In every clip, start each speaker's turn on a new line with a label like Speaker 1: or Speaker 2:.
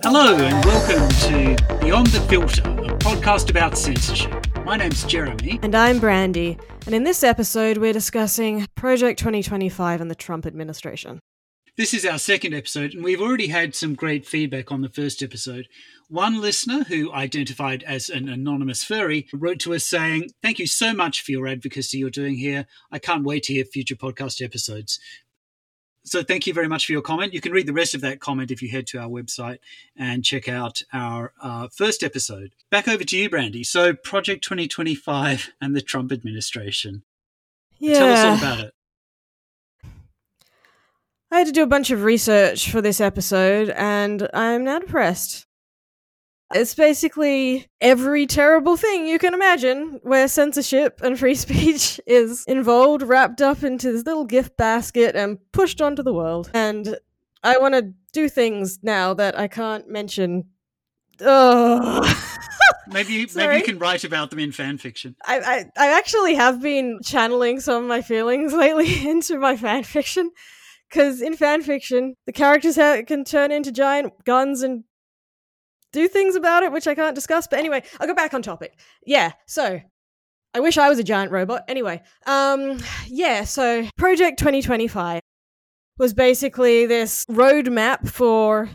Speaker 1: Hello and welcome to Beyond the Filter, a podcast about censorship. My name's Jeremy.
Speaker 2: And I'm Brandy. And in this episode, we're discussing Project 2025 and the Trump administration.
Speaker 1: This is our second episode, and we've already had some great feedback on the first episode. One listener, who identified as an anonymous furry, wrote to us saying, "Thank you so much for your advocacy you're doing here. I can't wait to hear future podcast episodes." So thank you very much for your comment. You can read the rest of that comment if you head to our website and check out our first episode. Back over to you, Brandy. So Project 2025 and the Trump administration.
Speaker 2: Yeah.
Speaker 1: Tell us all about it.
Speaker 2: I had to do a bunch of research for this episode, and I'm now depressed. It's basically every terrible thing you can imagine where censorship and free speech is involved, wrapped up into this little gift basket and pushed onto the world. And I want to do things now that I can't mention.
Speaker 1: Maybe you can write about them in fan fiction.
Speaker 2: I actually have been channeling some of my feelings lately into my fan fiction, because in fan fiction, the characters can turn into giant guns and do things about it, which I can't discuss. But anyway, I'll go back on topic. Yeah, so I wish I was a giant robot. Anyway, so Project 2025 was basically this roadmap for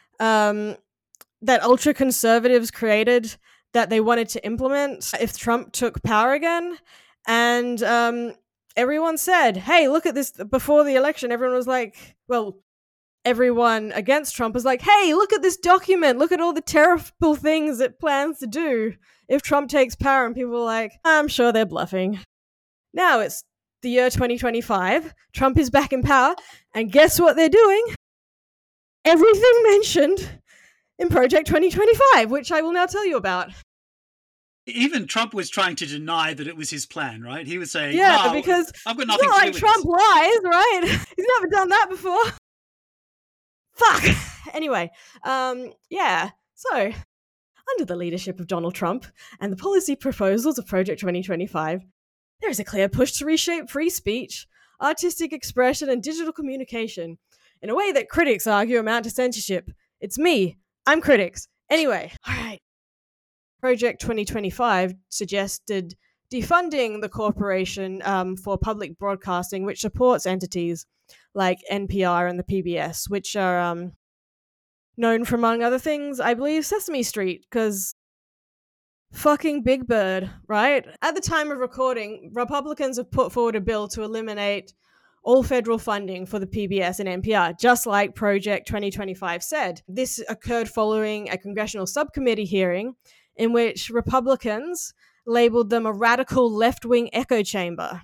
Speaker 2: that ultra-conservatives created that they wanted to implement if Trump took power again. And everyone said, hey, look at this. Before the election, everyone was like, well, everyone against Trump was like, hey, look at this document. Look at all the terrible things it plans to do if Trump takes power. And people were like, I'm sure they're bluffing. Now it's the year 2025. Trump is back in power. And guess what they're doing? Everything mentioned in Project 2025, which I will now tell you about.
Speaker 1: Even Trump was trying to deny that it was his plan, right? He was saying,
Speaker 2: because
Speaker 1: I've got nothing to do with
Speaker 2: Trump
Speaker 1: this.
Speaker 2: lies, right? He's never done that before. Fuck. Anyway, so under the leadership of Donald Trump and the policy proposals of Project 2025, there is a clear push to reshape free speech, artistic expression, and digital communication in a way that critics argue amount to censorship. It's me. I'm critics. Anyway, all right. Project 2025 suggested defunding the corporation for public broadcasting, which supports entities like NPR and the PBS, which are known for, among other things, I believe, Sesame Street, because fucking Big Bird, right? At the time of recording, Republicans have put forward a bill to eliminate all federal funding for the PBS and NPR, just like Project 2025 said. This occurred following a congressional subcommittee hearing in which Republicans labeled them a radical left-wing echo chamber.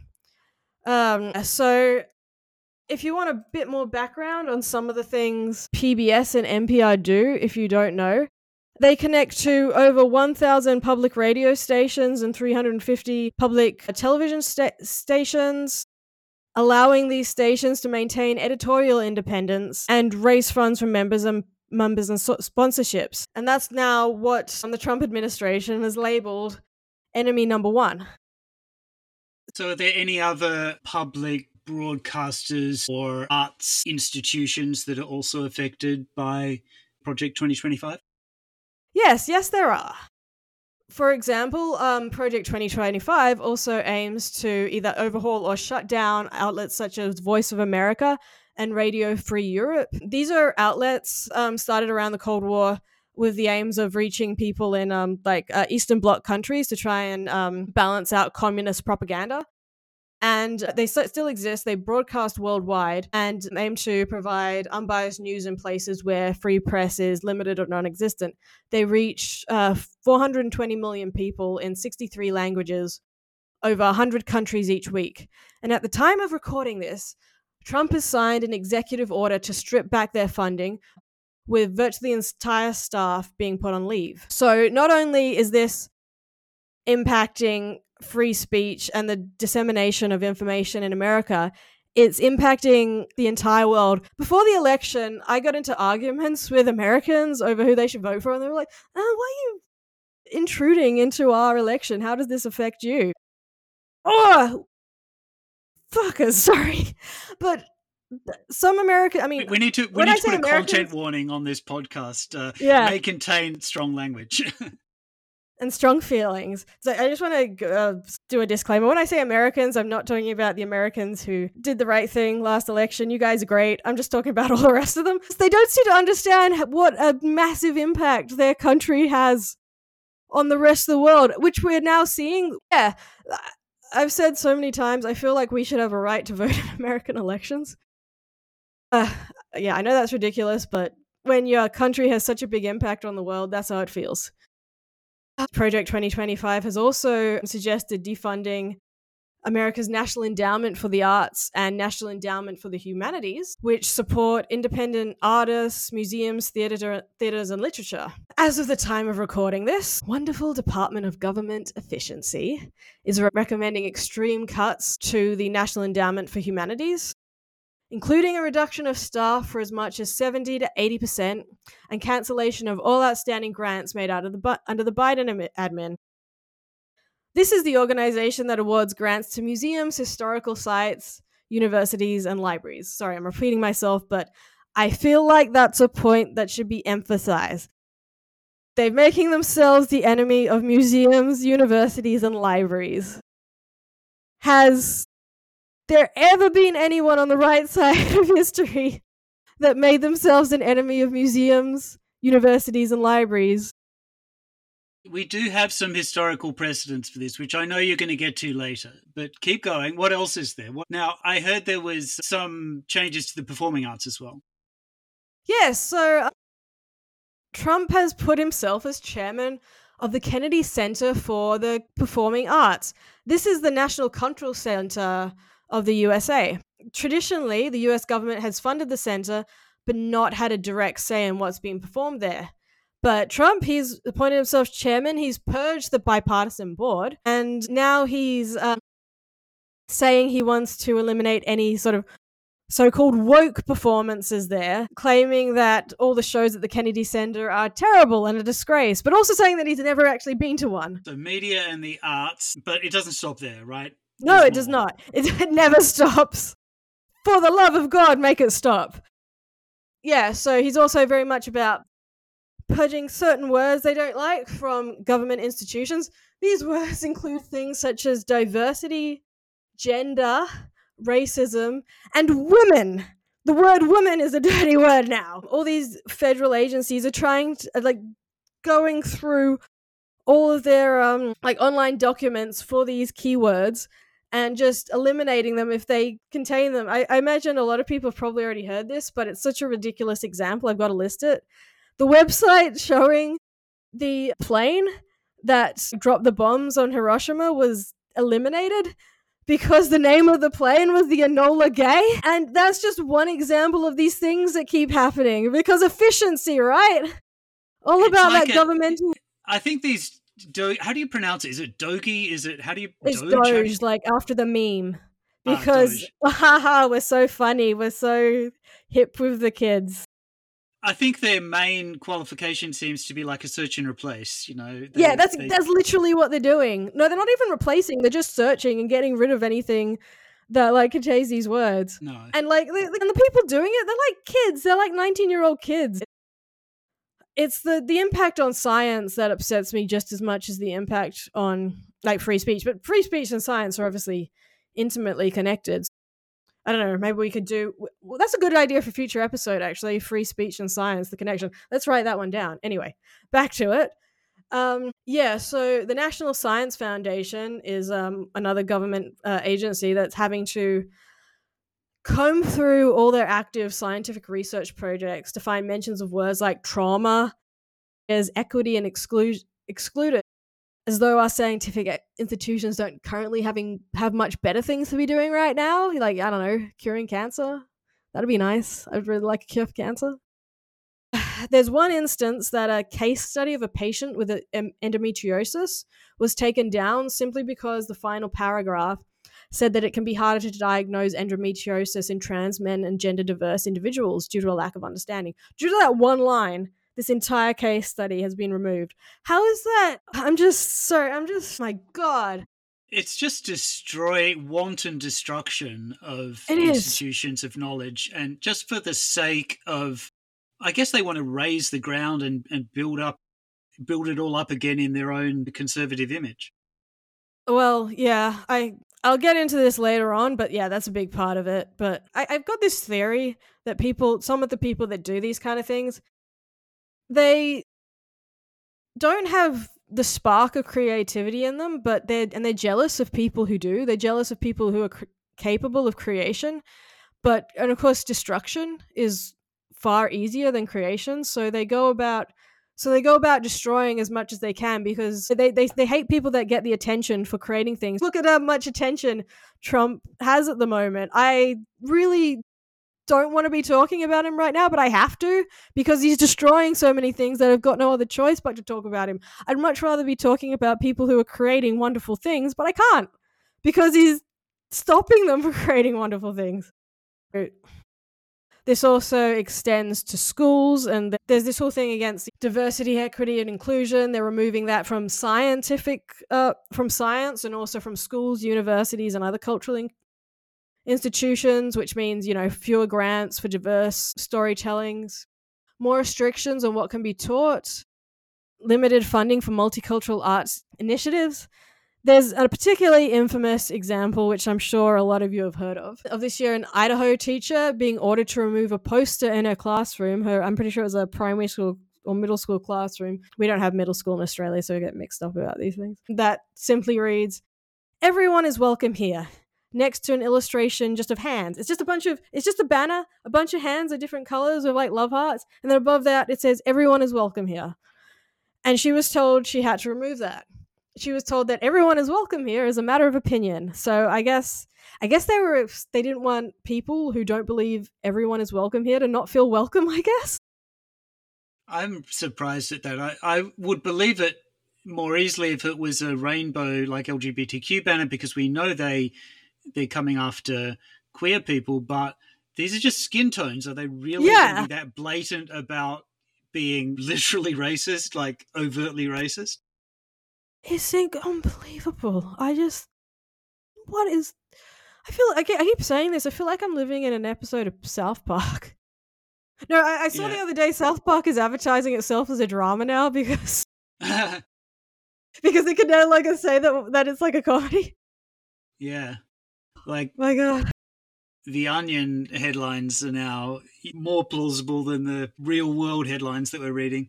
Speaker 2: So if you want a bit more background on some of the things PBS and NPR do, if you don't know, they connect to over 1,000 public radio stations and 350 public television stations, allowing these stations to maintain editorial independence and raise funds from members and sponsorships. And that's now what the Trump administration has labeled enemy number one.
Speaker 1: So are there any other public broadcasters or arts institutions that are also affected by Project 2025?
Speaker 2: Yes, there are. For example, Project 2025 also aims to either overhaul or shut down outlets such as Voice of America and Radio Free Europe. These are outlets started around the Cold War with the aims of reaching people in Eastern Bloc countries to try and balance out communist propaganda. And they still exist. They broadcast worldwide and aim to provide unbiased news in places where free press is limited or non-existent. They reach 420 million people in 63 languages, over 100 countries each week. And at the time of recording this, Trump has signed an executive order to strip back their funding, with virtually the entire staff being put on leave. So not only is this impacting free speech and the dissemination of information in America, it's impacting the entire world. Before the election, I got into arguments with Americans over who they should vote for, and they were like, why are you intruding into our election? How does this affect you? Oh, fuckers, sorry. But some American, I mean,
Speaker 1: we need to
Speaker 2: when I
Speaker 1: put
Speaker 2: say
Speaker 1: a content
Speaker 2: Americans,
Speaker 1: warning on this podcast.
Speaker 2: yeah,
Speaker 1: May contain strong language.
Speaker 2: and strong feelings. So I just want to do a disclaimer. When I say Americans, I'm not talking about the Americans who did the right thing last election. You guys are great. I'm just talking about all the rest of them. They don't seem to understand what a massive impact their country has on the rest of the world, which we're now seeing. Yeah, I've said so many times, I feel like we should have a right to vote in American elections. Yeah, I know that's ridiculous, but when your country has such a big impact on the world, that's how it feels. Project 2025 has also suggested defunding America's National Endowment for the Arts and National Endowment for the Humanities, which support independent artists, museums, theaters, and literature. As of the time of recording this, wonderful Department of Government Efficiency is recommending extreme cuts to the National Endowment for Humanities, including a reduction of staff for as much as 70 to 80% and cancellation of all outstanding grants made under the Biden admin. This is the organization that awards grants to museums, historical sites, universities, and libraries. Sorry, I'm repeating myself, but I feel like that's a point that should be emphasized. They're making themselves the enemy of museums, universities, and libraries. Has there ever been anyone on the right side of history that made themselves an enemy of museums, universities, and libraries?
Speaker 1: We do have some historical precedents for this, which I know you're going to get to later, but keep going. What else is there? Now, I heard there was some changes to the performing arts as well.
Speaker 2: Yes, so Trump has put himself as chairman of the Kennedy Center for the Performing Arts. This is the National Cultural Center of the USA. Traditionally, the US government has funded the center, but not had a direct say in what's being performed there. But Trump, he's appointed himself chairman, he's purged the bipartisan board, and now he's saying he wants to eliminate any sort of so-called woke performances there, claiming that all the shows at the Kennedy Center are terrible and a disgrace, but also saying that he's never actually been to one.
Speaker 1: So media and the arts, but it doesn't stop there, right?
Speaker 2: No, it does not. It never stops. For the love of God, make it stop. Yeah, so he's also very much about purging certain words they don't like from government institutions. These words include things such as diversity, gender, racism, and women. The word women is a dirty word now. All these federal agencies are trying to, going through all of their online documents for these keywords and just eliminating them if they contain them. I imagine a lot of people have probably already heard this, but it's such a ridiculous example, I've got to list it. The website showing the plane that dropped the bombs on Hiroshima was eliminated because the name of the plane was the Enola Gay. And that's just one example of these things that keep happening because efficiency, right? All about like that governmental.
Speaker 1: I think these, how do you pronounce it? Is it Doge? Is it, how do you?
Speaker 2: It's Doge, like after the meme. Because, haha, we're so funny. We're so hip with the kids.
Speaker 1: I think their main qualification seems to be like a search and replace,
Speaker 2: that's literally what they're doing. No, they're not even replacing. They're just searching and getting rid of anything that contains these words.
Speaker 1: No.
Speaker 2: And and the people doing it, they're like kids. They're like 19-year-old kids. It's the impact on science that upsets me just as much as the impact on free speech. But free speech and science are obviously intimately connected. I don't know, maybe we could do... Well, that's a good idea for a future episode, actually. Free speech and science, the connection. Let's write that one down. Anyway, back to it. So the National Science Foundation is another government agency that's having to comb through all their active scientific research projects to find mentions of words like trauma as equity and excluded, as though our scientific institutions don't currently have much better things to be doing right now. I don't know, curing cancer. That'd be nice. I'd really like a cure for cancer. There's one instance that a case study of a patient with endometriosis was taken down simply because the final paragraph said that it can be harder to diagnose endometriosis in trans men and gender diverse individuals due to a lack of understanding. Due to that one line, this entire case study has been removed. How is that? My God.
Speaker 1: It's just wanton destruction of
Speaker 2: It is.
Speaker 1: institutions of knowledge, and just for the sake of, I guess they want to raise the ground and build it all up again in their own conservative image.
Speaker 2: Well, yeah, I'll get into this later on, but yeah, that's a big part of it. But I've got this theory that some of the people that do these kind of things, they don't have the spark of creativity in them, but they're jealous of people who do. They're jealous of people who are capable of creation. And of course, destruction is far easier than creation. So they go about destroying as much as they can because they hate people that get the attention for creating things. Look at how much attention Trump has at the moment. I really don't want to be talking about him right now, but I have to because he's destroying so many things that I've got no other choice but to talk about him. I'd much rather be talking about people who are creating wonderful things, but I can't because he's stopping them from creating wonderful things. This also extends to schools, and there's this whole thing against diversity, equity, and inclusion. They're removing that from science and also from schools, universities, and other cultural institutions, which means, fewer grants for diverse storytellings, more restrictions on what can be taught, limited funding for multicultural arts initiatives. There's a particularly infamous example, which I'm sure a lot of you have heard of this year, an Idaho teacher being ordered to remove a poster in her classroom. I'm pretty sure it was a primary school or middle school classroom. We don't have middle school in Australia, so we get mixed up about these things. That simply reads, "Everyone is welcome here," next to an illustration just of hands. It's just a banner, a bunch of hands of different colors with like love hearts. And then above that, it says, "Everyone is welcome here." And she was told she had to remove that. She was told that everyone is welcome here as a matter of opinion. So I guess they didn't want people who don't believe everyone is welcome here to not feel welcome, I guess.
Speaker 1: I'm surprised at that. I would believe it more easily if it was a rainbow like LGBTQ banner, because we know they're coming after queer people, but these are just skin tones. Are they really going to be that blatant about being literally racist, like overtly racist?
Speaker 2: It's unbelievable. I feel like I keep saying this. I feel like I'm living in an episode of South Park. No, I saw the other day South Park is advertising itself as a drama now because they can no longer say that it's like a comedy.
Speaker 1: Yeah, like
Speaker 2: my God.
Speaker 1: The Onion headlines are now more plausible than the real world headlines that we're reading.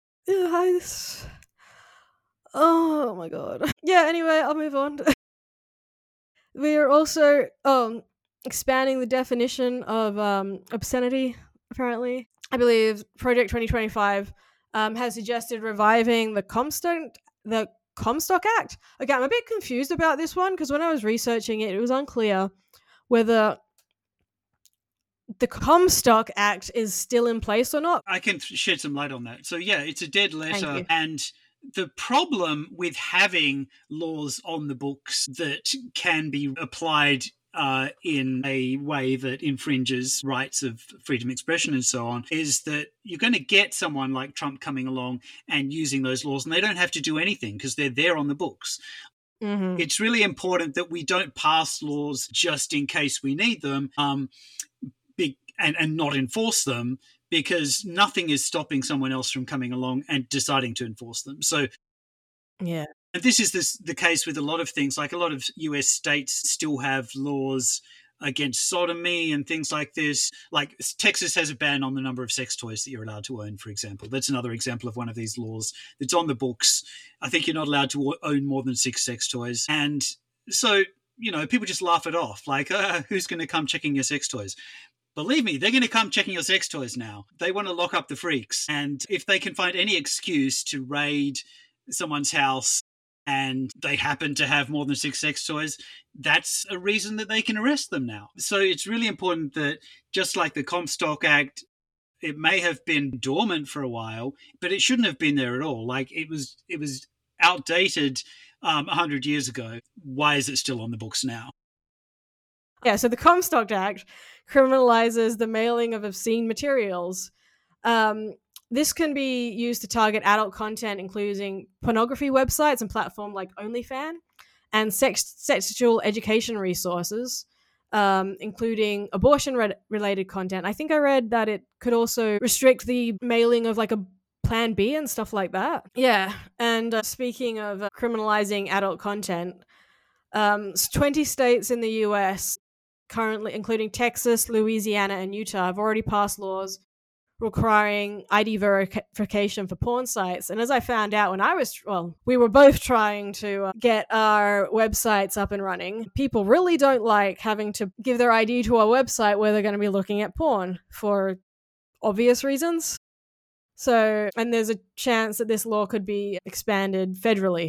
Speaker 2: Oh my God. Yeah, anyway, I'll move on. We are also expanding the definition of obscenity, apparently. I believe Project 2025 has suggested reviving the Comstock Act. Okay, I'm a bit confused about this one because when I was researching it, it was unclear whether the Comstock Act is still in place or not.
Speaker 1: I can shed some light on that. So yeah, it's a dead letter, and the problem with having laws on the books that can be applied in a way that infringes rights of freedom of expression and so on is that you're going to get someone like Trump coming along and using those laws, and they don't have to do anything because they're there on the books. Mm-hmm. It's really important that we don't pass laws just in case we need them and not enforce them, because nothing is stopping someone else from coming along and deciding to enforce them. So,
Speaker 2: yeah.
Speaker 1: And this is the case with a lot of things. Like a lot of US states still have laws against sodomy and things like this. Like Texas has a ban on the number of sex toys that you're allowed to own, for example. That's another example of one of these laws that's on the books. I think you're not allowed to own more than 6 sex toys. And so, people just laugh it off. Like, who's going to come checking your sex toys? Believe me, they're going to come checking your sex toys now. They want to lock up the freaks. And if they can find any excuse to raid someone's house and they happen to have more than 6 sex toys, that's a reason that they can arrest them now. So it's really important that, just like the Comstock Act, it may have been dormant for a while, but it shouldn't have been there at all. Like it was outdated 100 years ago. Why is it still on the books now?
Speaker 2: Yeah, so the Comstock Act criminalizes the mailing of obscene materials. This can be used to target adult content, including pornography websites and platforms like OnlyFans. and sexual education resources, including abortion-related content. I think I read that it could also restrict the mailing of like a Plan B and stuff like that. Yeah, and speaking of criminalizing adult content, 20 states in the US currently, including Texas, Louisiana, and Utah, have already passed laws requiring ID verification for porn sites. And as I found out when we were both trying to get our websites up and running, people really don't like having to give their ID to a website where they're going to be looking at porn for obvious reasons. So, and there's a chance that this law could be expanded federally.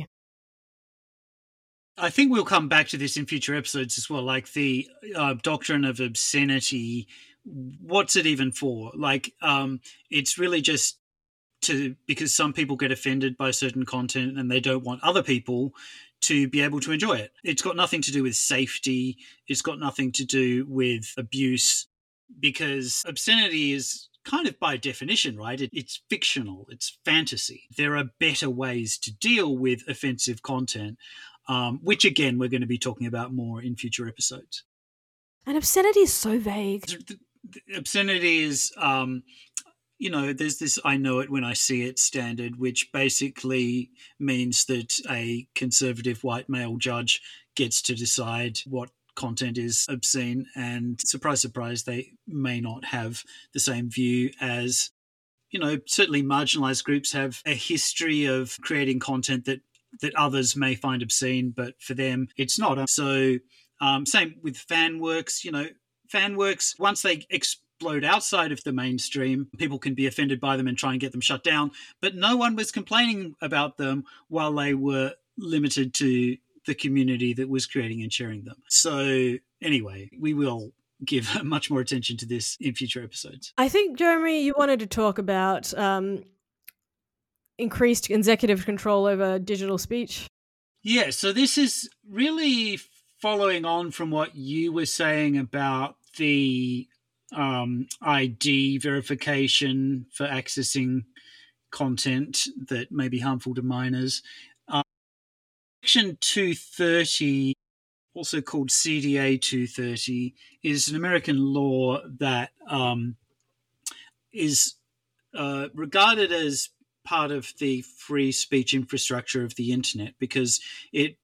Speaker 1: I think we'll come back to this in future episodes as well, like the doctrine of obscenity. What's it even for? Like, it's really just because some people get offended by certain content and they don't want other people to be able to enjoy it. It's got nothing to do with safety. It's got nothing to do with abuse, because obscenity is kind of by definition, right? It's fictional. It's fantasy. There are better ways to deal with offensive content, which again, we're going to be talking about more in future episodes.
Speaker 2: And obscenity is so vague.
Speaker 1: Obscenity is, there's this I know it when I see it standard, which basically means that a conservative white male judge gets to decide what content is obscene, and surprise, surprise, they may not have the same view as, certainly marginalized groups have a history of creating content that others may find obscene, but for them it's not. So same with fan works. Fan works, once they explode outside of the mainstream, people can be offended by them and try and get them shut down, but no one was complaining about them while they were limited to the community that was creating and sharing them. So anyway, we will give much more attention to this in future episodes.
Speaker 2: I think, Jeremy, you wanted to talk about increased executive control over digital speech.
Speaker 1: Yeah, so this is really following on from what you were saying about the ID verification for accessing content that may be harmful to minors. Section 230, also called CDA 230, is an American law that is regarded as part of the free speech infrastructure of the internet, because it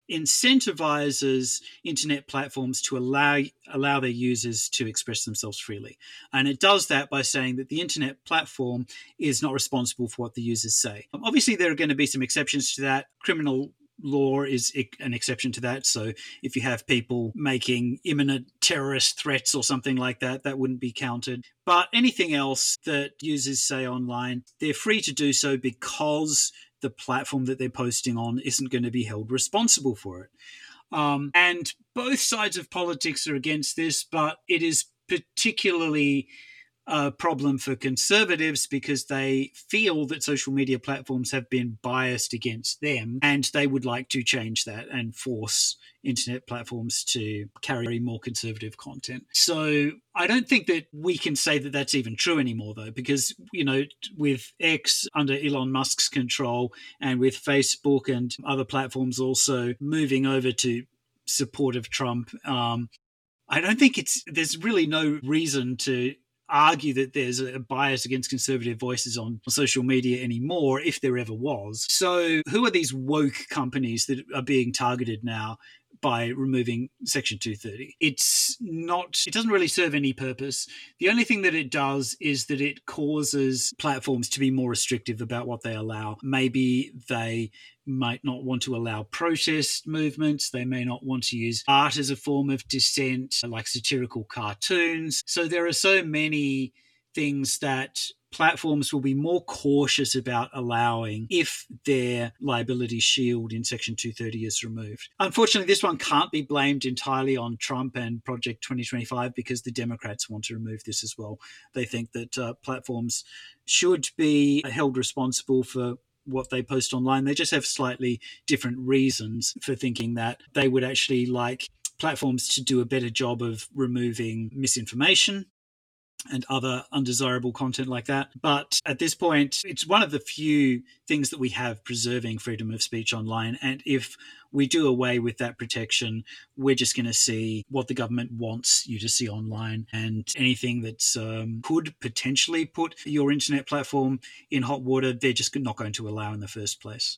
Speaker 1: incentivizes internet platforms to allow their users to express themselves freely. And it does that by saying that the internet platform is not responsible for what the users say. Obviously, there are going to be some exceptions to that. Criminal law is an exception to that. So if you have people making imminent terrorist threats or something like that, that wouldn't be counted. But anything else that users say online, they're free to do so because the platform that they're posting on isn't going to be held responsible for it. And both sides of politics are against this, but it is particularly a problem for conservatives because they feel that social media platforms have been biased against them, and they would like to change that and force internet platforms to carry more conservative content. So I don't think that we can say that that's even true anymore, though, because, with X under Elon Musk's control and with Facebook and other platforms also moving over to support of Trump, I don't think there's really no reason to argue that there's a bias against conservative voices on social media anymore, if there ever was. So who are these woke companies that are being targeted now by removing Section 230? It doesn't really serve any purpose. The only thing that it does is that it causes platforms to be more restrictive about what they allow. Maybe they might not want to allow protest movements. They may not want to use art as a form of dissent, like satirical cartoons. So there are so many things that platforms will be more cautious about allowing if their liability shield in Section 230 is removed. Unfortunately, this one can't be blamed entirely on Trump and Project 2025 because the Democrats want to remove this as well. They think that platforms should be held responsible for what they post online. They just have slightly different reasons for thinking that. They would actually like platforms to do a better job of removing misinformation. and other undesirable content like that. But at this point, it's one of the few things that we have preserving freedom of speech online. And if we do away with that protection, we're just going to see what the government wants you to see online, and anything that could potentially put your internet platform in hot water, they're just not going to allow in the first place.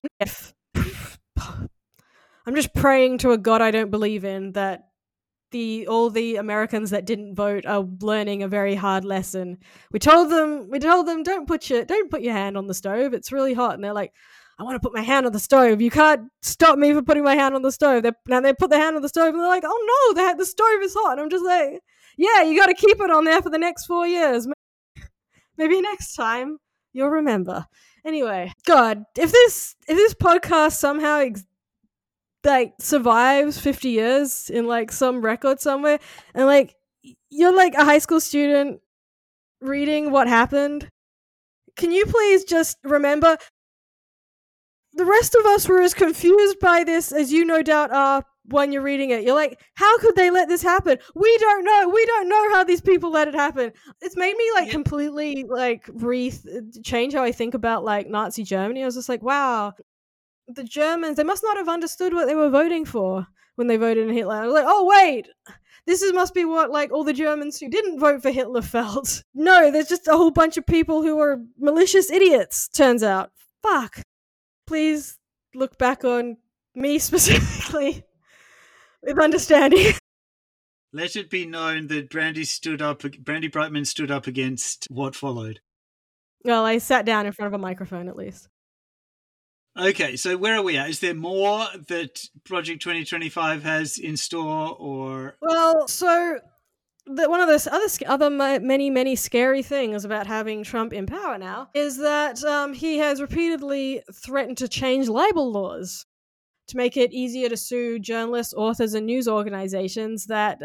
Speaker 2: I'm just praying to a God I don't believe in that all the Americans that didn't vote are learning a very hard lesson. We told them don't put your hand on the stove. It's really hot, and they're like, I want to put my hand on the stove. You can't stop me from putting my hand on the stove. Now they put their hand on the stove, and they're like, oh no, the stove is hot. And I'm just like, yeah, you got to keep it on there for the next 4 years. Maybe next time you'll remember. Anyway, God, if this podcast somehow survives 50 years in some record somewhere, and you're a high school student reading what happened, can you please just remember the rest of us were as confused by this as you no doubt are when you're reading it. You're like, how could they let this happen? We don't know how these people let it happen. It's made me completely change how I think about Nazi Germany. I was just like, wow, the Germans, they must not have understood what they were voting for when they voted in Hitler. I was like, oh wait, must be what all the Germans who didn't vote for Hitler felt. No, there's just a whole bunch of people who are malicious idiots, turns out. Fuck. Please look back on me specifically with understanding.
Speaker 1: Let it be known that Brandy Brightman stood up against what followed.
Speaker 2: Well, I sat down in front of a microphone at least.
Speaker 1: Okay, so where are we at? Is there more that Project 2025 has in store, or?
Speaker 2: Well, so one of those other many scary things about having Trump in power now is that he has repeatedly threatened to change libel laws to make it easier to sue journalists, authors, and news organizations that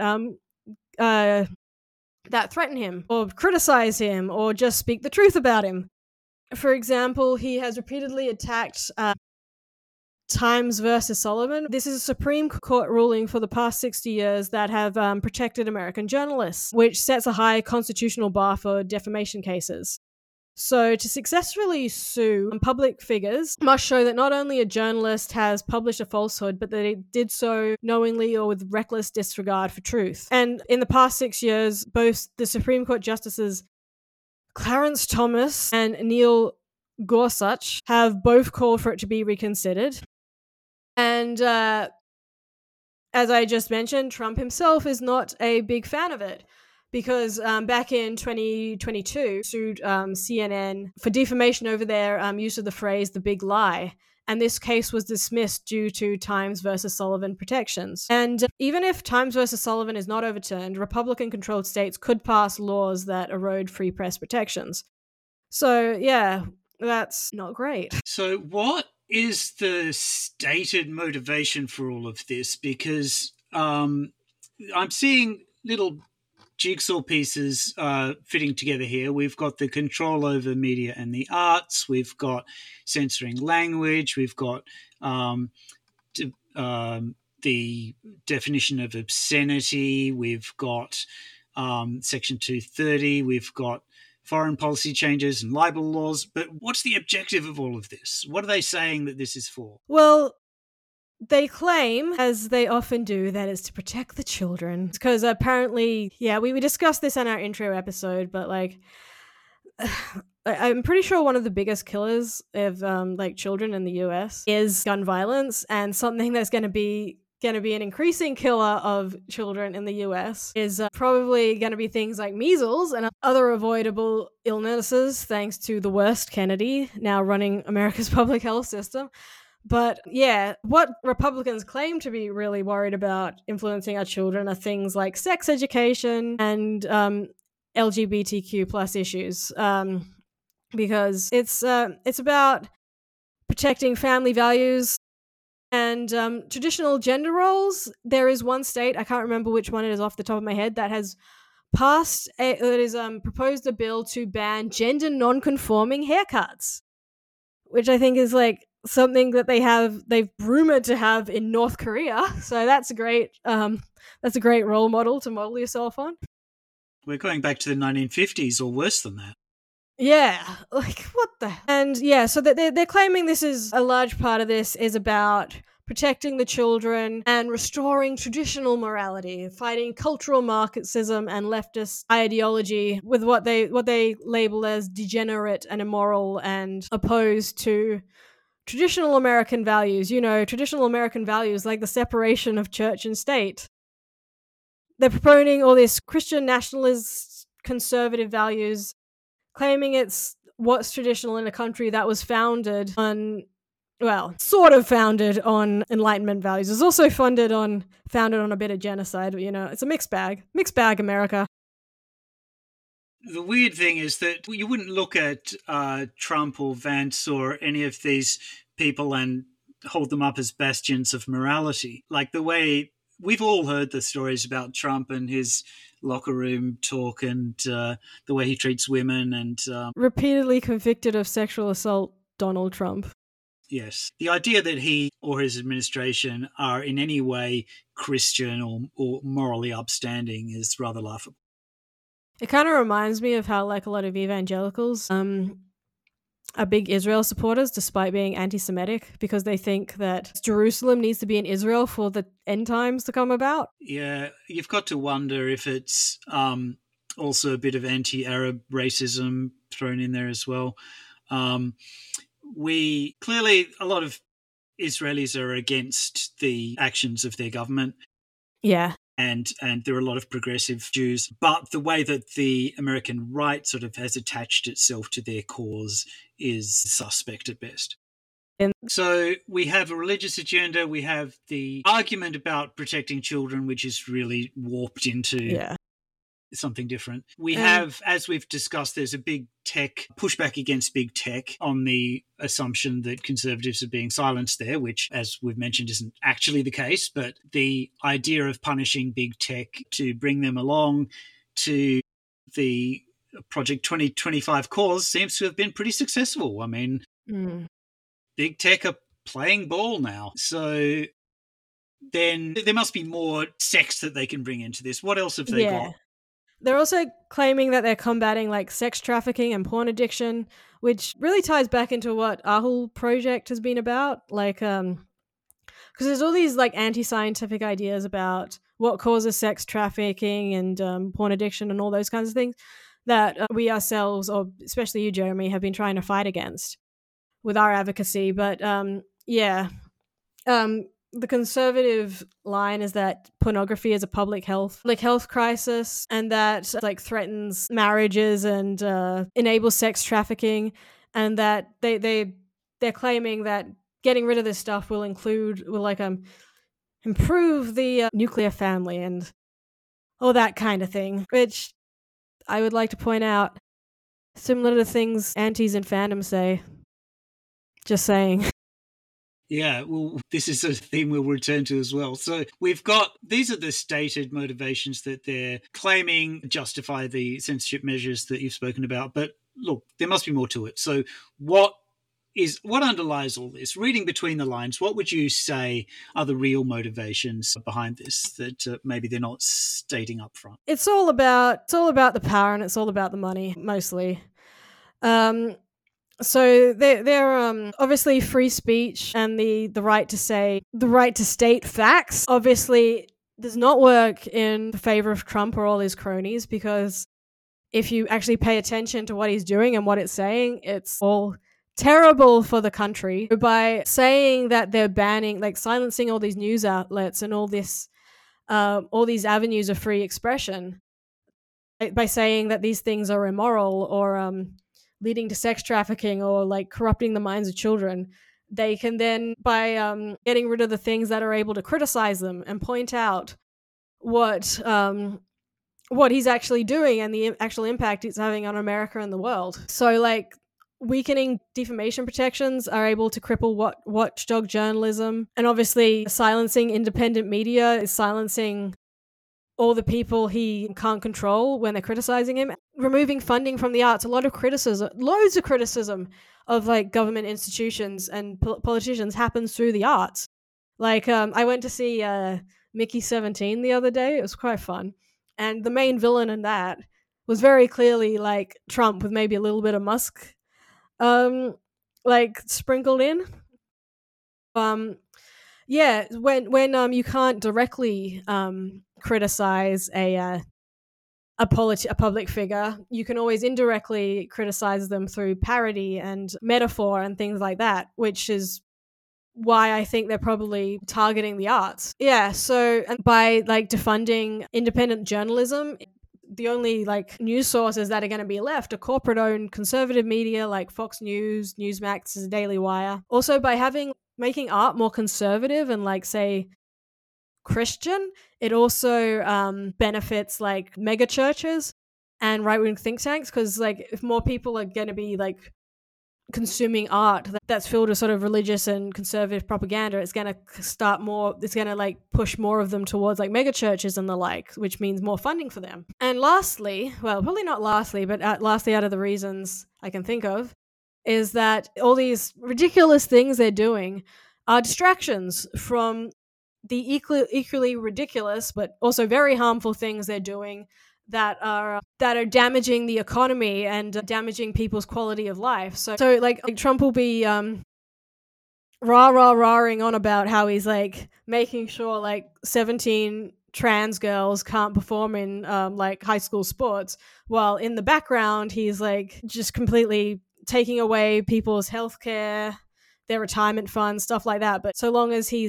Speaker 2: threaten him or criticize him or just speak the truth about him. For example, he has repeatedly attacked Times versus Sullivan. This is a Supreme Court ruling for the past 60 years that have protected American journalists, which sets a high constitutional bar for defamation cases. So to successfully sue, public figures must show that not only a journalist has published a falsehood, but that it did so knowingly or with reckless disregard for truth. And in the past 6 years, both the Supreme Court justices Clarence Thomas and Neil Gorsuch have both called for it to be reconsidered. And as I just mentioned, Trump himself is not a big fan of it because back in 2022, sued CNN for defamation over their use of the phrase "the big lie." And this case was dismissed due to Times versus Sullivan protections. And even if Times versus Sullivan is not overturned, Republican-controlled states could pass laws that erode free press protections. So, yeah, that's not great.
Speaker 1: So what is the stated motivation for all of this? Because I'm seeing little jigsaw pieces fitting together here. We've got the control over media and the arts. We've got censoring language. We've got the definition of obscenity. We've got Section 230. We've got foreign policy changes and libel laws. But what's the objective of all of this? What are they saying that this is for?
Speaker 2: Well, they claim, as they often do, that it's to protect the children. Because apparently, we discussed this in our intro episode, but I'm pretty sure one of the biggest killers of children in the US is gun violence, and something that's going to be an increasing killer of children in the US is probably going to be things like measles and other avoidable illnesses, thanks to the worst Kennedy now running America's public health system. But yeah, what Republicans claim to be really worried about influencing our children are things like sex education and LGBTQ plus issues, because it's about protecting family values and traditional gender roles. There is one state, I can't remember which one it is off the top of my head, that has proposed a bill to ban gender non-conforming haircuts, which I think is something that they've rumored to have in North Korea. So that's a great role model to model yourself on.
Speaker 1: We're going back to the 1950s or worse than that.
Speaker 2: Yeah, like what the? And yeah, so they're claiming this is a large part of this is about protecting the children and restoring traditional morality, fighting cultural Marxism and leftist ideology with what they label as degenerate and immoral and opposed to traditional American values. You know, traditional American values like the separation of church and state. They're promoting all this Christian nationalist conservative values, claiming it's what's traditional in a country that was founded on, well, sort of founded on Enlightenment values. It's also founded on a bit of genocide. You know, it's a mixed bag, America.
Speaker 1: The weird thing is that you wouldn't look at Trump or Vance or any of these people and hold them up as bastions of morality. Like the way we've all heard the stories about Trump and his locker room talk and the way he treats women and
Speaker 2: repeatedly convicted of sexual assault Donald Trump.
Speaker 1: Yes. The idea that he or his administration are in any way Christian or morally upstanding is rather laughable.
Speaker 2: It kind of reminds me of how like a lot of evangelicals are big Israel supporters despite being anti-Semitic because they think that Jerusalem needs to be in Israel for the end times to come about.
Speaker 1: Yeah, you've got to wonder if it's also a bit of anti-Arab racism thrown in there as well. We clearly, a lot of Israelis are against the actions of their government.
Speaker 2: Yeah.
Speaker 1: And there are a lot of progressive Jews. But the way that the American right sort of has attached itself to their cause is suspect at best. So we have a religious agenda. We have the argument about protecting children, which is really warped into something different. We have, as we've discussed, there's a big tech pushback against big tech on the assumption that conservatives are being silenced there, which, as we've mentioned, isn't actually the case. But the idea of punishing big tech to bring them along to the Project 2025 cause seems to have been pretty successful. I mean, big tech are playing ball now. So then there must be more sex that they can bring into this. What else have they got?
Speaker 2: They're also claiming that they're combating like sex trafficking and porn addiction, which really ties back into what our whole project has been about. Like, because there's all these like anti-scientific ideas about what causes sex trafficking and porn addiction and all those kinds of things that we ourselves, or especially you, Jeremy, have been trying to fight against with our advocacy. But the conservative line is that pornography is a public health crisis, and that like threatens marriages and enables sex trafficking, and that they're claiming that getting rid of this stuff will improve the nuclear family and all that kind of thing, which I would like to point out, similar to things antis and fandom say. Just saying.
Speaker 1: Yeah, well, this is a theme we'll return to as well. So we've got, these are the stated motivations that they're claiming justify the censorship measures that you've spoken about. But look, there must be more to it. So what underlies all this? Reading between the lines, what would you say are the real motivations behind this that maybe they're not stating up front?
Speaker 2: It's all about the power and it's all about the money, mostly. So they're obviously free speech and the right to state facts obviously does not work in the favor of Trump or all his cronies, because if you actually pay attention to what he's doing and what it's saying, it's all terrible for the country. By saying that they're banning, like silencing all these news outlets and all these avenues of free expression, by saying that these things are immoral or leading to sex trafficking or like corrupting the minds of children, they can then, by getting rid of the things that are able to criticize them and point out what he's actually doing and the actual impact it's having on America and the world. So like weakening defamation protections are able to cripple watchdog journalism, and obviously silencing independent media is silencing all the people he can't control when they're criticizing him. Removing funding from the arts, loads of criticism of like government institutions and politicians happens through the arts. Like I went to see Mickey 17 the other day. It was quite fun. And the main villain in that was very clearly like Trump with maybe a little bit of Musk like sprinkled in. Yeah, when you can't directly criticize a public figure, you can always indirectly criticize them through parody and metaphor and things like that, which is why I think they're probably targeting the arts. Yeah, so by like defunding independent journalism, the only like news sources that are going to be left are corporate-owned conservative media like Fox News, Newsmax, Daily Wire. Also, by making art more conservative and like say Christian, it also benefits like mega churches and right-wing think tanks, because like if more people are going to be like consuming art that's filled with sort of religious and conservative propaganda, it's going to like push more of them towards like mega churches and the like, which means more funding for them. And lastly, well, probably not lastly, but lastly out of the reasons I can think of, is that all these ridiculous things they're doing are distractions from the equally ridiculous but also very harmful things they're doing that are damaging the economy and damaging people's quality of life. So like Trump will be rah-rah-rahing on about how he's like making sure like 17 trans girls can't perform in like high school sports, while in the background he's like just completely taking away people's healthcare, their retirement funds, stuff like that. But so long as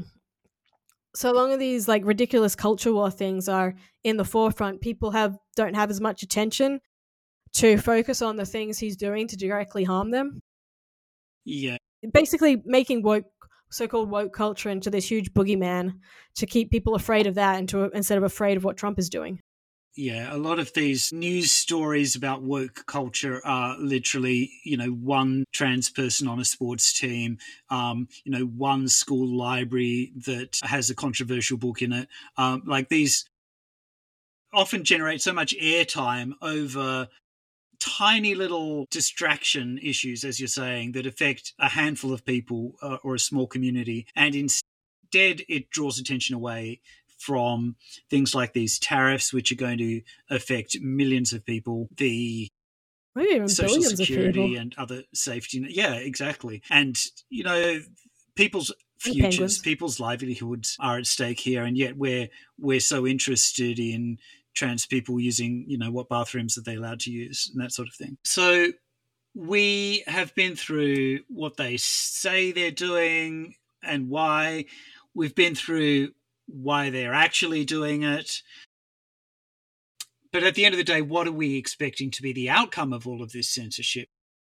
Speaker 2: these like ridiculous culture war things are in the forefront, people don't have as much attention to focus on the things he's doing to directly harm them.
Speaker 1: Yeah.
Speaker 2: Basically making so-called woke culture into this huge boogeyman to keep people afraid of that instead of afraid of what Trump is doing.
Speaker 1: Yeah, a lot of these news stories about woke culture are literally, one trans person on a sports team, one school library that has a controversial book in it. Like these often generate so much airtime over tiny little distraction issues, as you're saying, that affect a handful of people or a small community. And instead, it draws attention away from things like these tariffs, which are going to affect millions of people, the
Speaker 2: maybe even
Speaker 1: social
Speaker 2: billions
Speaker 1: security
Speaker 2: of people.
Speaker 1: and other safety. Yeah, exactly. And, people's futures, people's livelihoods are at stake here. And yet we're so interested in trans people using, what bathrooms are they allowed to use and that sort of thing. So we have been through what they say they're doing and why. We've been through why they're actually doing it. But at the end of the day, what are we expecting to be the outcome of all of this censorship?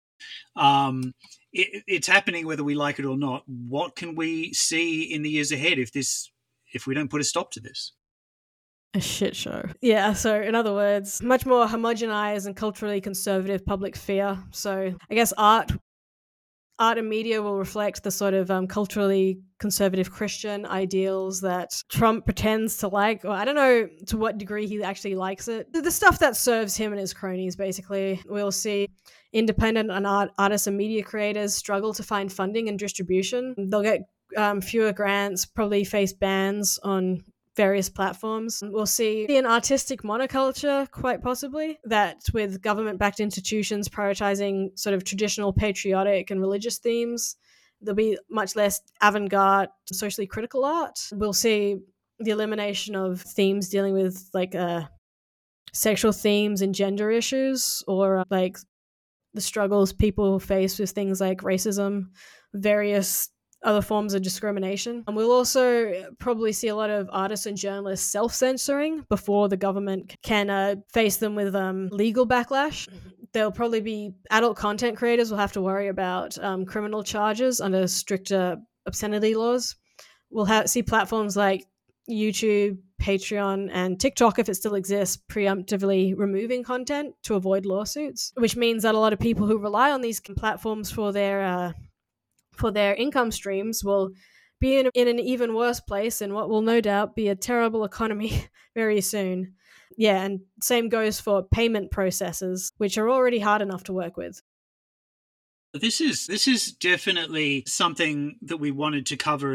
Speaker 1: It's happening whether we like it or not. What can we see in the years ahead if we don't put a stop to this?
Speaker 2: A shit show. Yeah, so in other words, much more homogenized and culturally conservative public sphere. So I guess art and media will reflect the sort of culturally conservative Christian ideals that Trump pretends to like. Or I don't know to what degree he actually likes it. The stuff that serves him and his cronies, basically. We'll see independent and artists and media creators struggle to find funding and distribution. They'll get fewer grants, probably face bans on various platforms. We'll see an artistic monoculture, quite possibly, that with government-backed institutions prioritizing sort of traditional patriotic and religious themes, there'll be much less avant-garde, socially critical art. We'll see the elimination of themes dealing with like sexual themes and gender issues, or like the struggles people face with things like racism, various other forms of discrimination. And we'll also probably see a lot of artists and journalists self-censoring before the government can face them with legal backlash. There'll probably be adult content creators will have to worry about criminal charges under stricter obscenity laws. We'll see platforms like YouTube, Patreon, and TikTok, if it still exists, preemptively removing content to avoid lawsuits, which means that a lot of people who rely on these platforms for their income streams will be in an even worse place in what will no doubt be a terrible economy very soon. Yeah, and same goes for payment processes, which are already hard enough to work with.
Speaker 1: This is definitely something that we wanted to cover in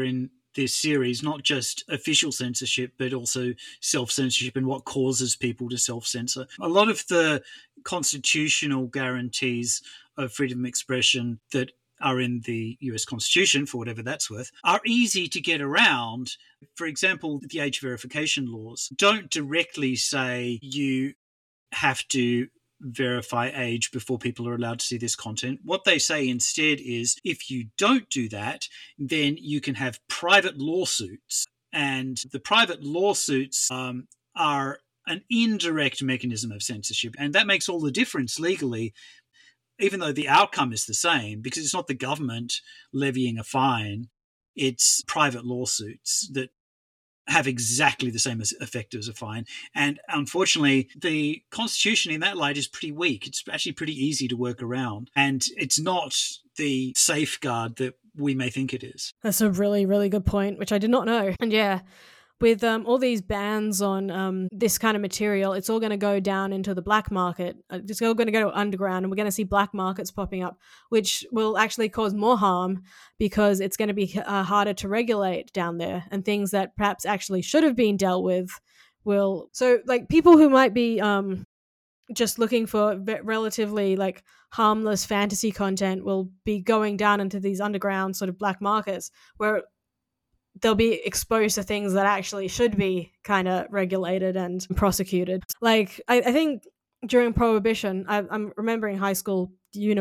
Speaker 1: this series, not just official censorship, but also self-censorship and what causes people to self-censor. A lot of the constitutional guarantees of freedom of expression that are in the US Constitution, for whatever that's worth, are easy to get around. For example, the age verification laws don't directly say you have to verify age before people are allowed to see this content. What they say instead is if you don't do that, then you can have private lawsuits. And the private lawsuits are an indirect mechanism of censorship. And that makes all the difference legally, even though the outcome is the same, because it's not the government levying a fine, it's private lawsuits that have exactly the same effect as a fine. And unfortunately, the Constitution in that light is pretty weak. It's actually pretty easy to work around. And it's not the safeguard that we may think it is.
Speaker 2: That's a really, really good point, which I did not know. And yeah, with all these bans on this kind of material, it's all going to go down into the black market. It's all going to go underground, and we're going to see black markets popping up, which will actually cause more harm because it's going to be harder to regulate down there, and things that perhaps actually should have been dealt with will. So, like, people who might be just looking for relatively like harmless fantasy content will be going down into these underground sort of black markets where they'll be exposed to things that actually should be kind of regulated and prosecuted. Like, I think during Prohibition, I'm remembering high school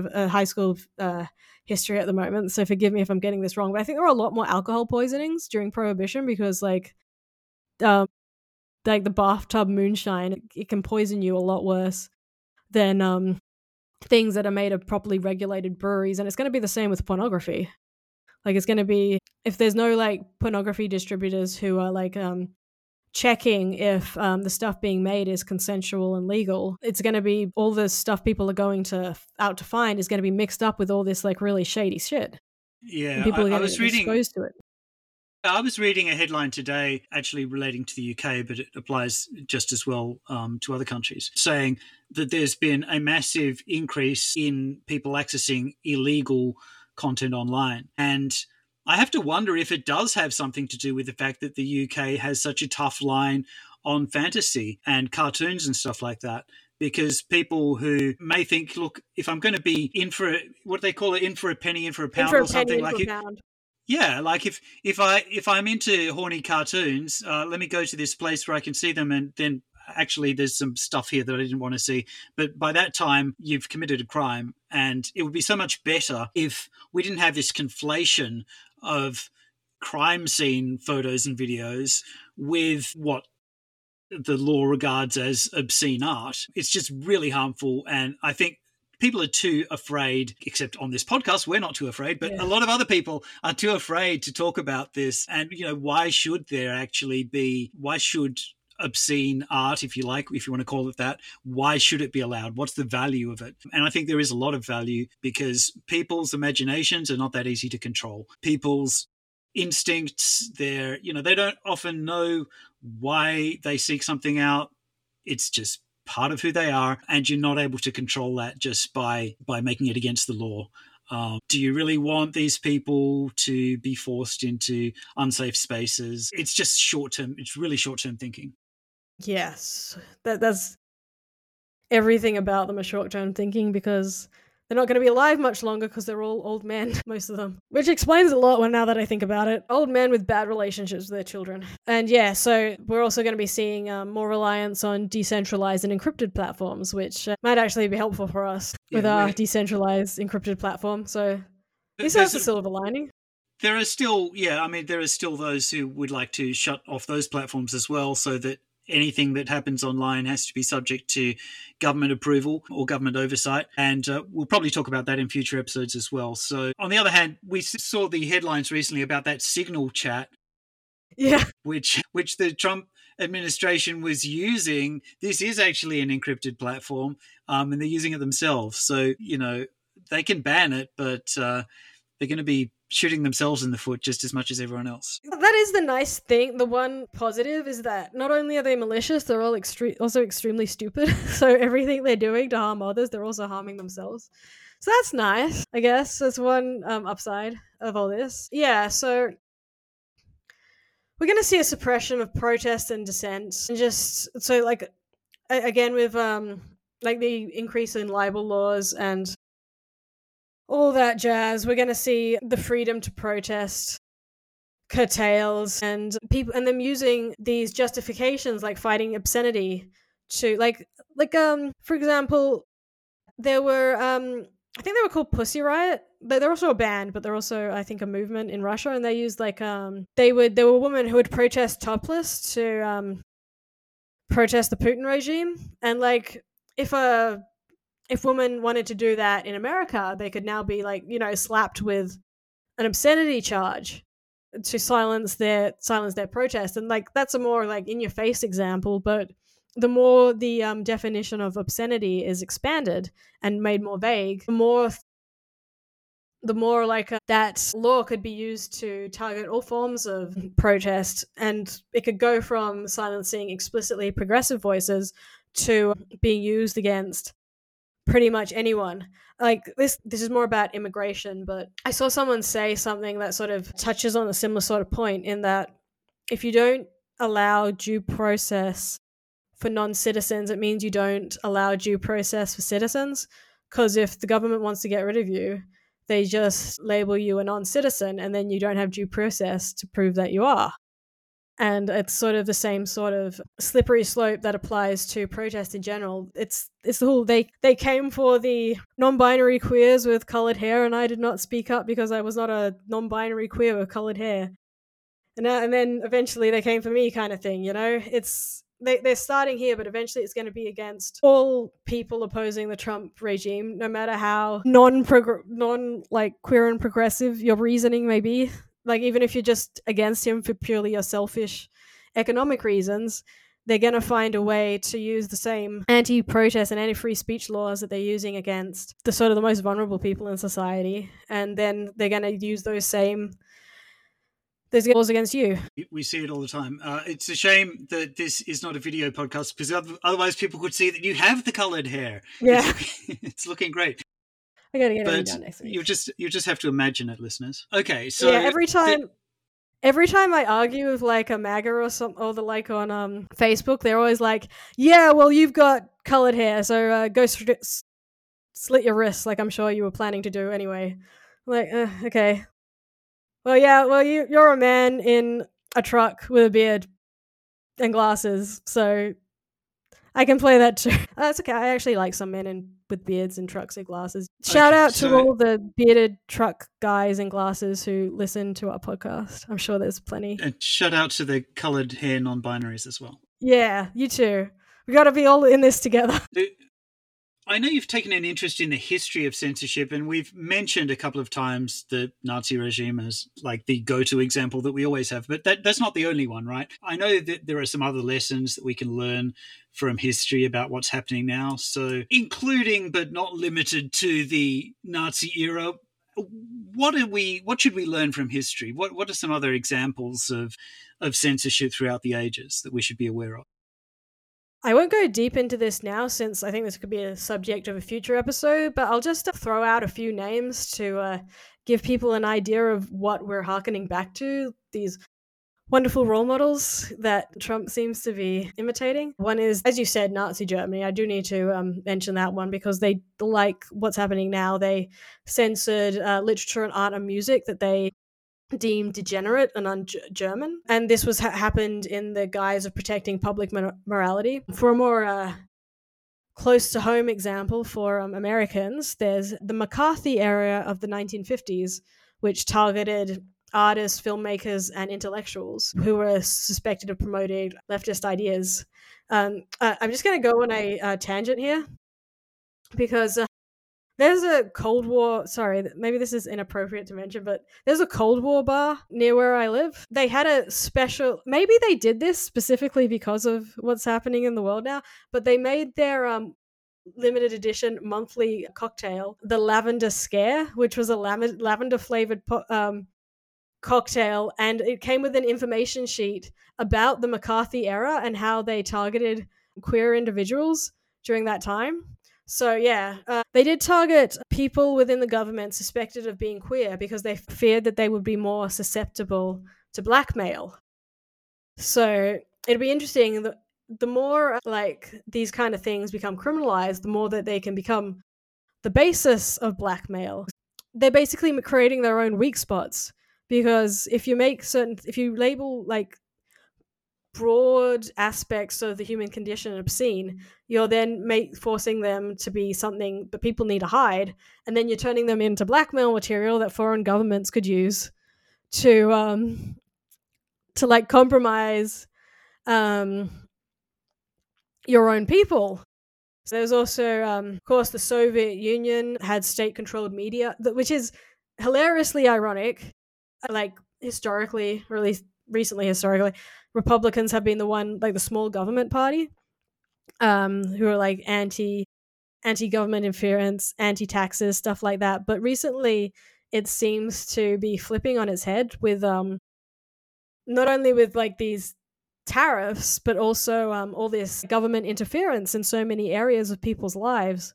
Speaker 2: history at the moment, so forgive me if I'm getting this wrong, but I think there were a lot more alcohol poisonings during Prohibition because, like the bathtub moonshine, it can poison you a lot worse than things that are made of properly regulated breweries, and it's going to be the same with pornography. Like, it's going to be, if there's no like pornography distributors who are like checking if the stuff being made is consensual and legal, it's going to be all the stuff people are going to out to find is going to be mixed up with all this like really shady shit.
Speaker 1: Yeah,
Speaker 2: and people are going to get exposed to it.
Speaker 1: I was reading a headline today actually relating to the UK, but it applies just as well to other countries, saying that there's been a massive increase in people accessing illegal content online. And I have to wonder if it does have something to do with the fact that the UK has such a tough line on fantasy and cartoons and stuff like that. Because people who may think, look, if I'm going to be in for what they call it, in for a penny, in for a pound, or something like it. Yeah, like if I'm into horny cartoons, let me go to this place where I can see them, and then actually there's some stuff here that I didn't want to see. But by that time, you've committed a crime, and it would be so much better if we didn't have this conflation of crime scene photos and videos with what the law regards as obscene art. It's just really harmful, and I think people are too afraid, except on this podcast, we're not too afraid, but a lot of other people are too afraid to talk about this. And, why should obscene art, if you want to call it that, why should it be allowed? What's the value of it? And I think there is a lot of value because people's imaginations are not that easy to control. People's instincts, they don't often know why they seek something out. It's just part of who they are, and you're not able to control that just by making it against the law. Do you really want these people to be forced into unsafe spaces? It's just short-term. It's really short-term thinking.
Speaker 2: Yes, that's everything about them is short-term thinking because they're not going to be alive much longer because they're all old men, most of them. Which explains a lot now that I think about it. Old men with bad relationships with their children. And yeah, so we're also going to be seeing more reliance on decentralized and encrypted platforms, which might actually be helpful for us with our decentralized encrypted platform. So this has a silver lining.
Speaker 1: There are still those who would like to shut off those platforms as well, so that anything that happens online has to be subject to government approval or government oversight. And we'll probably talk about that in future episodes as well. So on the other hand, we saw the headlines recently about that Signal chat, which the Trump administration was using. This is actually an encrypted platform, and they're using it themselves. So, they can ban it, but they're going to be shooting themselves in the foot just as much as everyone else.
Speaker 2: That is the nice thing. The one positive is that not only are they malicious, they're all also extremely stupid. So everything they're doing to harm others, they're also harming themselves. So that's nice, I guess. That's one upside of all this. Yeah, so we're going to see a suppression of protest and dissent, and just so like again with like the increase in libel laws and all that jazz, we're going to see the freedom to protest curtailed, and people and them using these justifications like fighting obscenity to like for example, there were I think they were called Pussy Riot. They're also a band, but they're also, I think, a movement in Russia, and they used like there were women who would protest topless to protest the Putin regime, and like if women wanted to do that in America, they could now be like, slapped with an obscenity charge to silence their protest. And like that's a more like in your face example, but the more the definition of obscenity is expanded and made more vague, the more like that law could be used to target all forms of protest, and it could go from silencing explicitly progressive voices to being used against pretty much anyone. Like this is more about immigration, but I saw someone say something that sort of touches on a similar sort of point, in that if you don't allow due process for non-citizens, it means you don't allow due process for citizens. Because if the government wants to get rid of you, they just label you a non-citizen, and then you don't have due process to prove that you are. And it's sort of the same sort of slippery slope that applies to protest in general. It's the whole, they came for the non-binary queers with coloured hair, and I did not speak up because I was not a non-binary queer with coloured hair. And then eventually they came for me, kind of thing, It's they're starting here, but eventually it's going to be against all people opposing the Trump regime, no matter how non like queer and progressive your reasoning may be. Like, even if you're just against him for purely your selfish economic reasons, they're going to find a way to use the same anti-protest and anti-free speech laws that they're using against the sort of the most vulnerable people in society. And then they're going to use those same laws against you.
Speaker 1: We see it all the time. It's a shame that this is not a video podcast, because otherwise people could see that you have the coloured hair.
Speaker 2: Yeah.
Speaker 1: It's looking great.
Speaker 2: I gotta get it done next week.
Speaker 1: You just have to imagine it, listeners. Okay, so
Speaker 2: yeah, every time I argue with like a MAGA or something, or the like on Facebook, they're always like, "Yeah, well, you've got coloured hair, so go slit your wrists, like I'm sure you were planning to do anyway." I'm like, okay. Well, yeah, well, you're a man in a truck with a beard and glasses, so I can play that too. That's okay. I actually like some men with beards and trucks and glasses. Shout out to all the bearded truck guys and glasses who listen to our podcast. I'm sure there's plenty.
Speaker 1: And shout out to the coloured hair non-binaries as well.
Speaker 2: Yeah, you too. We got to be all in this together.
Speaker 1: I know you've taken an interest in the history of censorship, and we've mentioned a couple of times the Nazi regime as like the go-to example that we always have, but that's not the only one, right? I know that there are some other lessons that we can learn from history about what's happening now, so including but not limited to the Nazi era. What should we learn from history? What are some other examples of censorship throughout the ages that we should be aware of?
Speaker 2: I won't go deep into this now, since I think this could be a subject of a future episode, but I'll just throw out a few names to give people an idea of what we're hearkening back to, these wonderful role models that Trump seems to be imitating. One is, as you said, Nazi Germany. I do need to mention that one, because they, like what's happening now, they censored literature and art and music that they deemed degenerate and un-German, and this was happened in the guise of protecting public morality. For a more close to home example for Americans, there's the McCarthy era of the 1950s, which targeted artists, filmmakers, and intellectuals who were suspected of promoting leftist ideas. I'm just going to go on a tangent here, because there's a Cold War, sorry, maybe this is inappropriate to mention, but there's a Cold War bar near where I live. They had a special, maybe they did this specifically because of what's happening in the world now, but they made their limited edition monthly cocktail, the Lavender Scare, which was a lavender flavored cocktail, and it came with an information sheet about the McCarthy era and how they targeted queer individuals during that time. So yeah, they did target people within the government suspected of being queer because they feared that they would be more susceptible to blackmail. So it'd be interesting that the more like these kind of things become criminalized, the more that they can become the basis of blackmail. They're basically creating their own weak spots, because if you label like broad aspects of the human condition obscene, you're then forcing them to be something that people need to hide, and then you're turning them into blackmail material that foreign governments could use to like compromise your own people. So there's also, of course, the Soviet Union had state-controlled media, which is hilariously ironic. Like historically, or at least recently historically, Republicans have been the small government party, who are like anti-government interference, anti-taxes, stuff like that. But recently, it seems to be flipping on its head with not only with like these tariffs, but also all this government interference in so many areas of people's lives.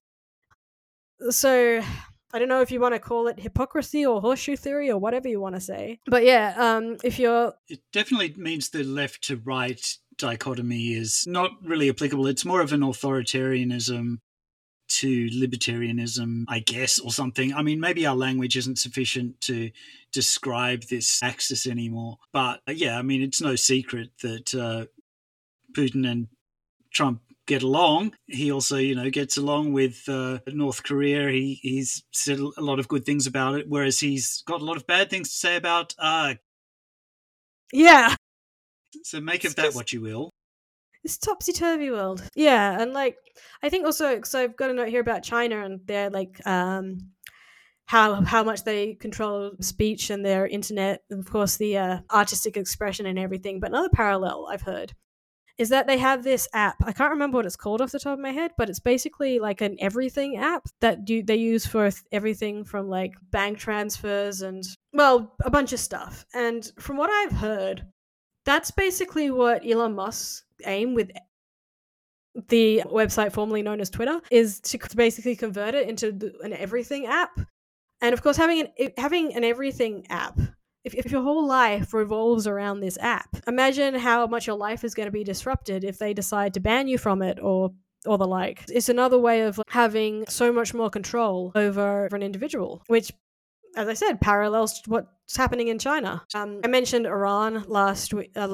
Speaker 2: So I don't know if you want to call it hypocrisy or horseshoe theory or whatever you want to say. But yeah,
Speaker 1: it definitely means the left to right dichotomy is not really applicable. It's more of an authoritarianism to libertarianism, I guess, or something. I mean, maybe our language isn't sufficient to describe this axis anymore. But yeah, I mean, it's no secret that Putin and Trump get along. He also, gets along with North Korea. He's said a lot of good things about it, whereas he's got a lot of bad things to say about.
Speaker 2: Yeah.
Speaker 1: So make of that what you will.
Speaker 2: This topsy-turvy world. Yeah, and like I think also, because I've got a note here about China and their like how much they control speech and their internet, and of course the artistic expression and everything. But another parallel I've heard is that they have this app. I can't remember what it's called off the top of my head, but it's basically like an everything app that they use for everything from like bank transfers and, well, a bunch of stuff. And from what I've heard, that's basically what Elon Musk's aim with the website formerly known as Twitter is, to basically convert it into an everything app. And of course, having an everything app, if your whole life revolves around this app, imagine how much your life is going to be disrupted if they decide to ban you from it or the like. It's another way of having so much more control over an individual, which, as I said, parallels to what's happening in China. I mentioned Iran last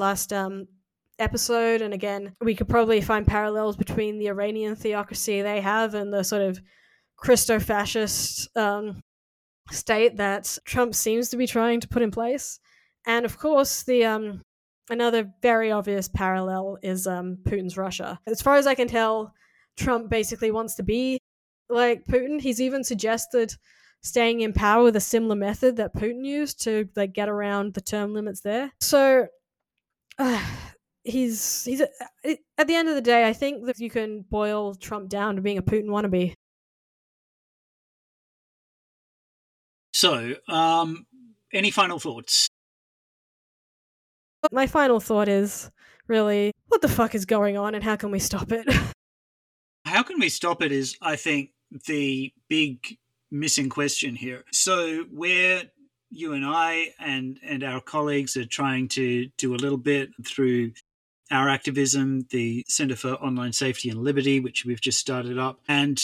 Speaker 2: episode, and again, we could probably find parallels between the Iranian theocracy they have and the sort of Christo-fascist state that Trump seems to be trying to put in place. And of course, the another very obvious parallel is Putin's Russia. As far as I can tell, Trump basically wants to be like Putin. He's even suggested staying in power with a similar method that Putin used to like get around the term limits there. So he's at the end of the day, I think that you can boil Trump down to being a Putin wannabe.
Speaker 1: So, any final thoughts?
Speaker 2: My final thought is really, what the fuck is going on and how can we stop it?
Speaker 1: How can we stop it is, I think, the big missing question here. So where you and I and our colleagues are trying to do a little bit through our activism, the Centre for Online Safety and Liberty, which we've just started up, and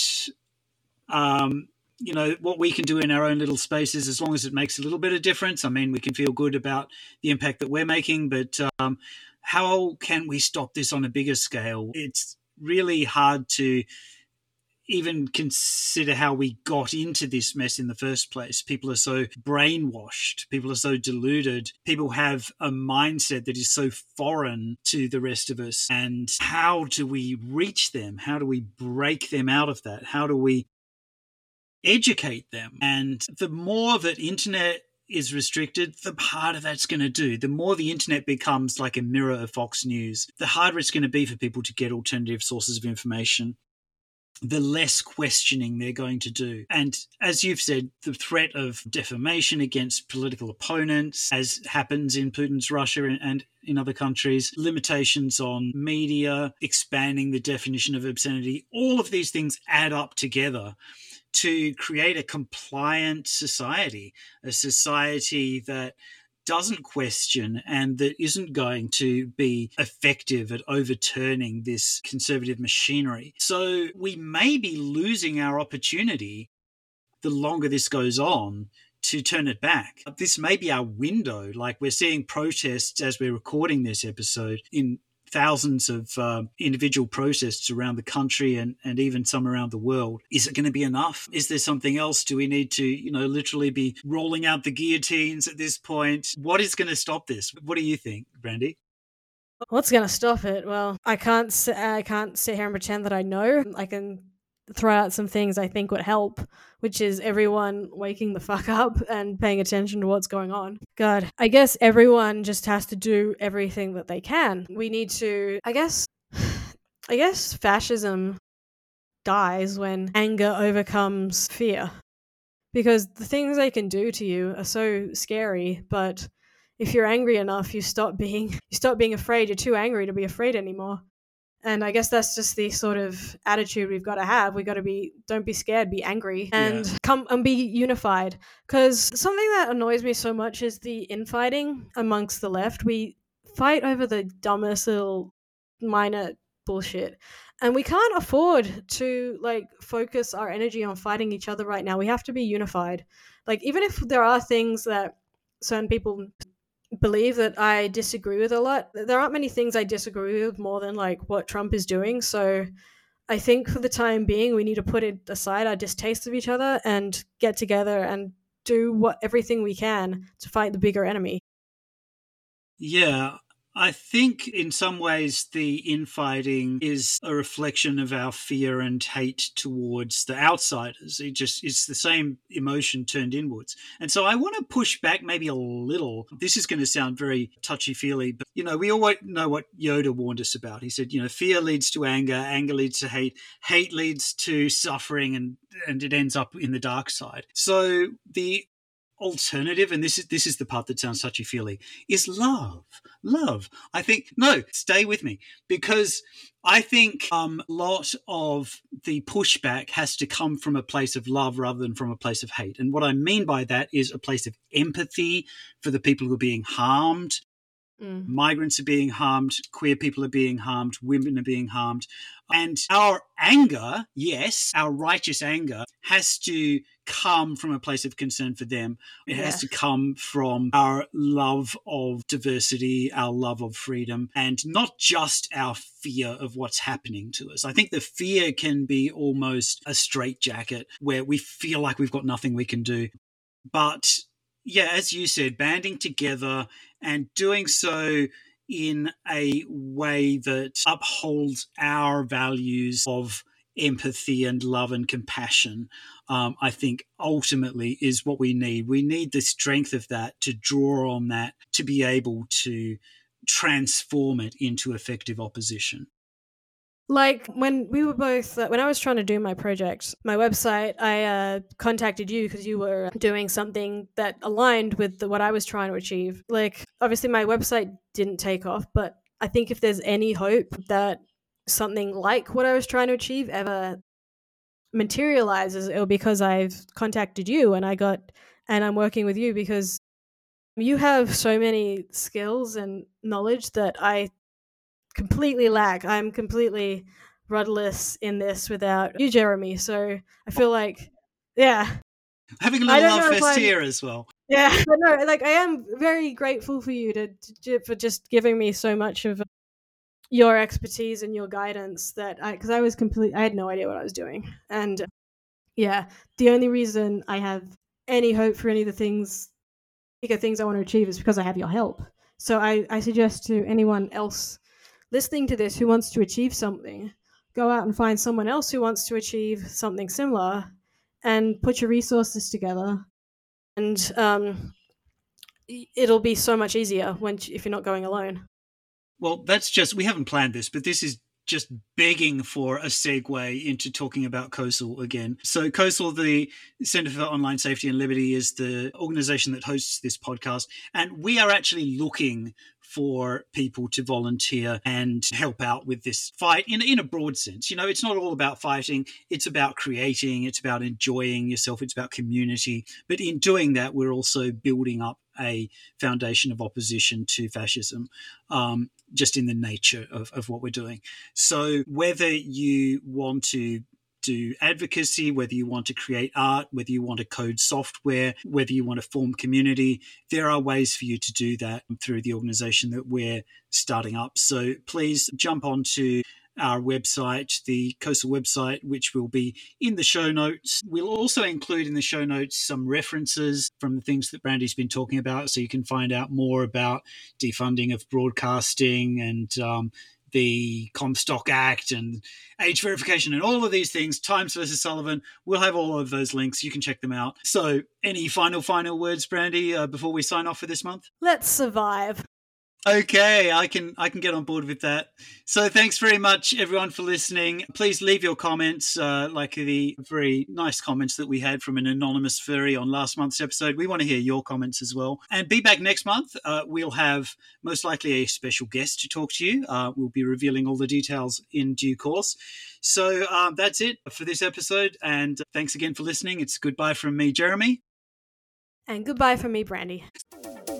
Speaker 1: what we can do in our own little spaces, as long as it makes a little bit of difference. I mean, we can feel good about the impact that we're making, but how can we stop this on a bigger scale? It's really hard to even consider how we got into this mess in the first place. People are so brainwashed. People are so deluded. People have a mindset that is so foreign to the rest of us. And how do we reach them? How do we break them out of that? How do we educate them? And the more that internet is restricted, the harder that's going to do. The more the internet becomes like a mirror of Fox News, the harder it's going to be for people to get alternative sources of information, the less questioning they're going to do. And as you've said, the threat of defamation against political opponents, as happens in Putin's Russia and in other countries, limitations on media, expanding the definition of obscenity, all of these things add up together to create a compliant society, a society that doesn't question and that isn't going to be effective at overturning this conservative machinery. So we may be losing our opportunity the longer this goes on to turn it back. This may be our window. Like, we're seeing protests as we're recording this episode in thousands of individual protests around the country and even some around the world. Is it going to be enough? Is there something else? Do we need to, literally be rolling out the guillotines at this point? What is going to stop this? What do you think, Brandy?
Speaker 2: What's going to stop it? Well, I can't sit here and pretend that I know. I can throw out some things I think would help, which is everyone waking the fuck up and paying attention to what's going on. God, I guess everyone just has to do everything that they can. We need to, I guess fascism dies when anger overcomes fear. Because the things they can do to you are so scary, but if you're angry enough, you stop being afraid. You're too angry to be afraid anymore. And I guess that's just the sort of attitude we've got to have. We've got to be, don't be scared, be angry, and come and be unified. Because something that annoys me so much is the infighting amongst the left. We fight over the dumbest little minor bullshit. And we can't afford to focus our energy on fighting each other right now. We have to be unified. Even if there are things that certain people believe that I disagree with a lot, there aren't many things I disagree with more than what Trump is doing. So I think for the time being, we need to put it aside, our distaste of each other, and get together and do everything we can to fight the bigger enemy.
Speaker 1: Yeah, I think in some ways the infighting is a reflection of our fear and hate towards the outsiders. It's the same emotion turned inwards. And so I want to push back maybe a little. This is going to sound very touchy-feely, but, we all know what Yoda warned us about. He said, fear leads to anger, anger leads to hate leads to suffering, and it ends up in the dark side. So the alternative, and this is the part that sounds touchy-feely, is love. I think, no, stay with me, because I think a lot of the pushback has to come from a place of love rather than from a place of hate. And what I mean by that is a place of empathy for the people who are being harmed. Migrants are being harmed, queer people are being harmed, women are being harmed. And our anger, yes, our righteous anger, has to come from a place of concern for them. It has to come from our love of diversity, our love of freedom, and not just our fear of what's happening to us. I think the fear can be almost a straitjacket where we feel like we've got nothing we can do. But yeah, as you said, banding together and doing so in a way that upholds our values of empathy and love and compassion, I think ultimately is what we need. We need the strength of that to draw on that to be able to transform it into effective opposition.
Speaker 2: When we were both, when I was trying to do my project, my website, I contacted you because you were doing something that aligned with what I was trying to achieve. Obviously my website didn't take off, but I think if there's any hope that something like what I was trying to achieve ever materializes, it'll be because I've contacted you and I'm working with you, because you have so many skills and knowledge that I completely lack. I'm completely rudderless in this without you, Jeremy. So I feel
Speaker 1: having a little love fest here as well.
Speaker 2: Yeah, but no, I am very grateful for you for just giving me so much of your expertise and your guidance because I had no idea what I was doing. And the only reason I have any hope for any of the bigger things I want to achieve is because I have your help. So I suggest to anyone else listening to this who wants to achieve something, go out and find someone else who wants to achieve something similar and put your resources together. And it'll be so much easier if you're not going alone.
Speaker 1: Well, we haven't planned this, but this is just begging for a segue into talking about COSL again. So COSL, the Centre for Online Safety and Liberty, is the organization that hosts this podcast. And we are actually looking for people to volunteer and help out with this fight in a broad sense. It's not all about fighting. It's about creating. It's about enjoying yourself. It's about community. But in doing that, we're also building up a foundation of opposition to fascism, just in the nature of what we're doing. So whether you want to do advocacy, whether you want to create art, whether you want to code software, whether you want to form community, there are ways for you to do that through the organization that we're starting up. So please jump onto our website, the COSL website, which will be in the show notes. We'll also include in the show notes some references from the things that Brandy's been talking about, so you can find out more about defunding of broadcasting and the Comstock Act and age verification and all of these things, Times versus Sullivan. We'll have all of those links. You can check them out. So any final words, Brandy, before we sign off for this month?
Speaker 2: Let's survive.
Speaker 1: Okay, I can get on board with that. So thanks very much, everyone, for listening. Please leave your comments, like the very nice comments that we had from an anonymous furry on last month's episode. We want to hear your comments as well. And be back next month. We'll have most likely a special guest to talk to you. We'll be revealing all the details in due course. So that's it for this episode. And thanks again for listening. It's goodbye from me, Jeremy.
Speaker 2: And goodbye from me, Brandy.